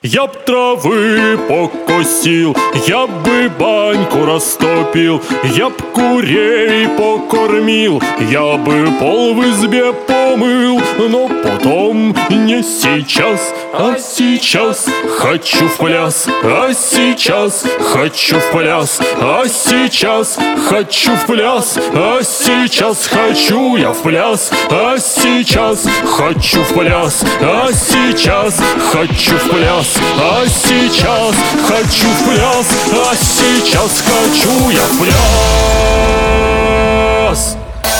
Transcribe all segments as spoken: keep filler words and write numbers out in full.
Я б травы покосил, я бы баньку растопил, я б курей покормил, я бы пол в избе помыл. Но потом не сейчас, а сейчас хочу в пляс, а сейчас хочу в пляс, а сейчас хочу в пляс, а сейчас хочу я в пляс, а сейчас хочу в пляс, а сейчас хочу в пляс, а сейчас хочу в пляс, а сейчас хочу я в пляс.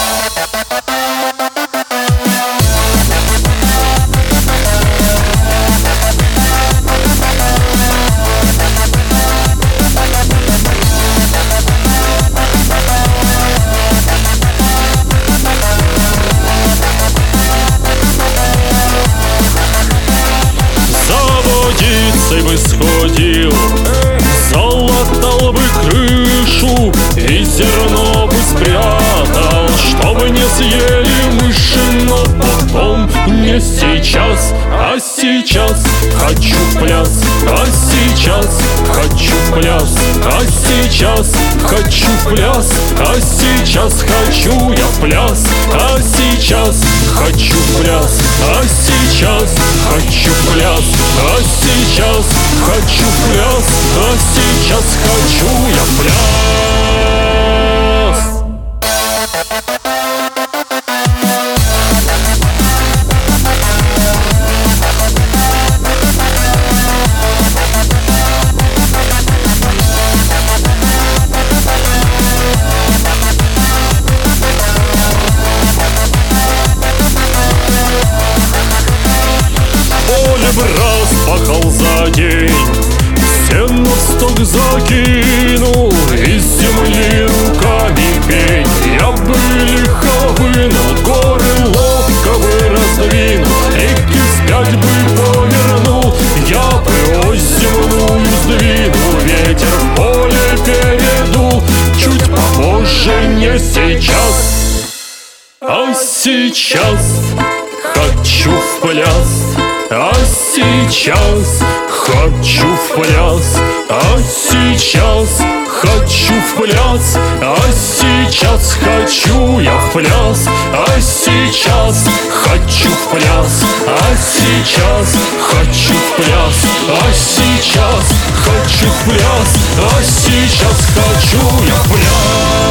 Бы сходил, залатал бы крышу и зерно бы спрятал, чтобы не съели мыши. Но потом не сейчас, а сейчас хочу в пляс, а сейчас хочу в пляс, а сейчас хочу в пляс, а сейчас хочу я в пляс, а сейчас хочу в пляс, а сейчас хочу в пляс, а сейчас хочу в пляс, а сейчас хочу я в пляс. Поле бы раз пахал за день, сено в сток закинул, из земли руками пень. Я бы лихо вынул, горы ловко бы раздвинул, реки вспять бы повернул, я бы ось земную сдвинул, ветер в поле передул. Чуть попозже, не сейчас, а сейчас хочу в пляс, а сейчас хочу в пляс, а сейчас хочу в пляс, а сейчас хочу я в пляс, а сейчас хочу в пляс, а сейчас хочу в пляс, а сейчас хочу в пляс, а сейчас хочу я в пляс.